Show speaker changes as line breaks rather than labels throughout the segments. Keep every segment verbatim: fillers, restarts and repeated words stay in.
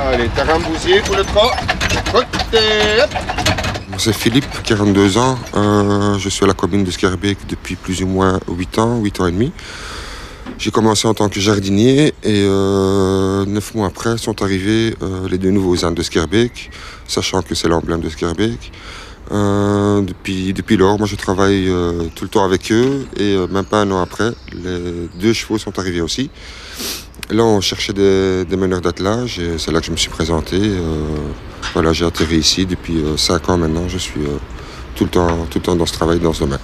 Allez, Tarambousier pour le trois. Côté.
C'est Philippe, quarante-deux ans. Euh, je suis à la commune de Schaerbeek depuis plus ou moins huit ans, huit ans et demi. J'ai commencé en tant que jardinier et euh, neuf mois après sont arrivés euh, les deux nouveaux ânes de Schaerbeek, sachant que c'est l'emblème de Schaerbeek. Euh, depuis, depuis lors, moi je travaille euh, tout le temps avec eux et euh, même pas un an après, les deux chevaux sont arrivés aussi. Là, on cherchait des, des meneurs d'attelage et c'est là que je me suis présenté. Euh, voilà, j'ai atterri ici depuis euh, cinq ans maintenant. Je suis euh, tout le temps, tout le temps dans ce travail, dans ce domaine.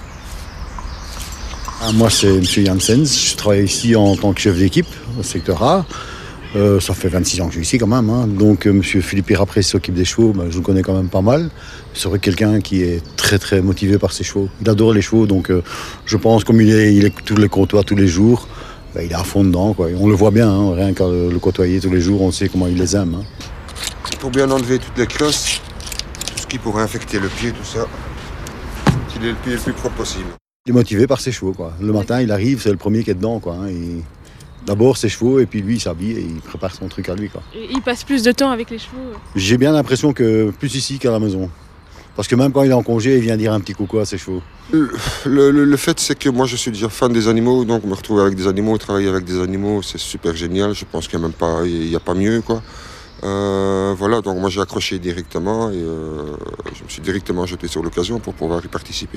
Moi, c'est M. Janssens. Je travaille ici en tant que chef d'équipe au secteur A. Euh, ça fait vingt-six ans que je suis ici quand même. Hein. Donc, euh, M. Philippe Irapré s'occupe des chevaux. Ben, je le connais quand même pas mal. C'est vrai quelqu'un qui est très très motivé par ses chevaux. Il adore les chevaux. Donc, euh, je pense comme il est, il est tous les comptoirs tous les jours. Ben, il est à fond dedans, quoi. On le voit bien, hein, rien qu'à le côtoyer tous les jours, on sait comment il les aime. Hein.
Pour bien enlever toutes les crosses, tout ce qui pourrait infecter le pied, tout ça, qu'il ait le pied le plus propre possible.
Il est motivé par ses chevaux, quoi. Le matin, il arrive, c'est le premier qui est dedans, quoi. Hein. Il... D'abord ses chevaux, et puis lui, il s'habille et il prépare son truc à lui, quoi.
Et il passe plus de temps avec les chevaux?
J'ai bien l'impression que plus ici qu'à la maison. Parce que même quand il est en congé, il vient dire un petit coucou à ses chevaux.
Le, le, le fait, c'est que moi, je suis déjà fan des animaux, donc me retrouver avec des animaux, travailler avec des animaux, c'est super génial. Je pense qu'il n'y a même pas, il y a pas mieux, quoi. Euh, voilà, donc moi, j'ai accroché directement et euh, je me suis directement jeté sur l'occasion pour pouvoir y participer.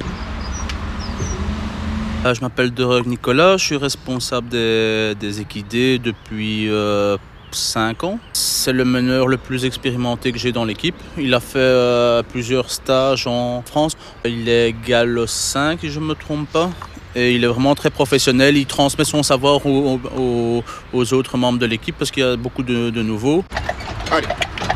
Euh, je m'appelle Derek Nicolas, je suis responsable des, des équidés depuis euh, cinq ans. C'est le meneur le plus expérimenté que j'ai dans l'équipe. Il a fait euh, plusieurs stages en France. Il est Gallo cinq, si je ne me trompe pas. Et il est vraiment très professionnel. Il transmet son savoir aux, aux, aux autres membres de l'équipe parce qu'il y a beaucoup de, de nouveaux.
Allez.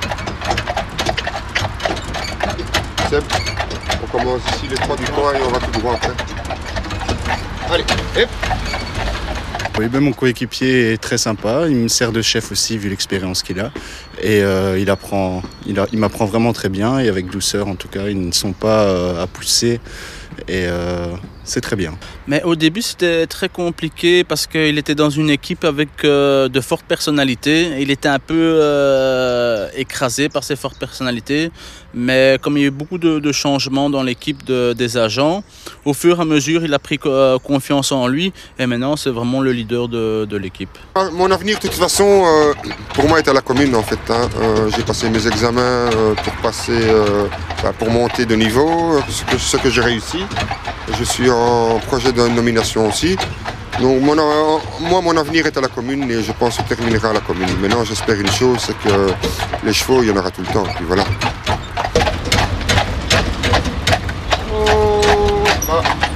Seb, on commence ici les trois du coin et on va tout droit après. Allez, hop.
Oui, ben mon coéquipier est très sympa, il me sert de chef aussi vu l'expérience qu'il a et euh, il, apprend, il, a, il m'apprend vraiment très bien et avec douceur en tout cas, ils ne sont pas euh, à pousser et euh, c'est très bien.
Mais au début c'était très compliqué parce qu'il était dans une équipe avec euh, de fortes personnalités, il était un peu euh, écrasé par ces fortes personnalités, mais comme il y a eu beaucoup de, de changements dans l'équipe de, des agents, au fur et à mesure il a pris euh, confiance en lui et maintenant c'est vraiment le leader de, de l'équipe.
Mon avenir de toute façon euh, pour moi est à la commune en fait. Hein. Euh, j'ai passé mes examens euh, pour passer, euh, bah, pour monter de niveau, ce que, ce que j'ai réussi. Je suis en projet de nomination aussi. Donc mon, moi mon avenir est à la commune et je pense que je terminerai à la commune. Maintenant j'espère une chose, c'est que les chevaux il y en aura tout le temps. Puis voilà.
Oh, ah.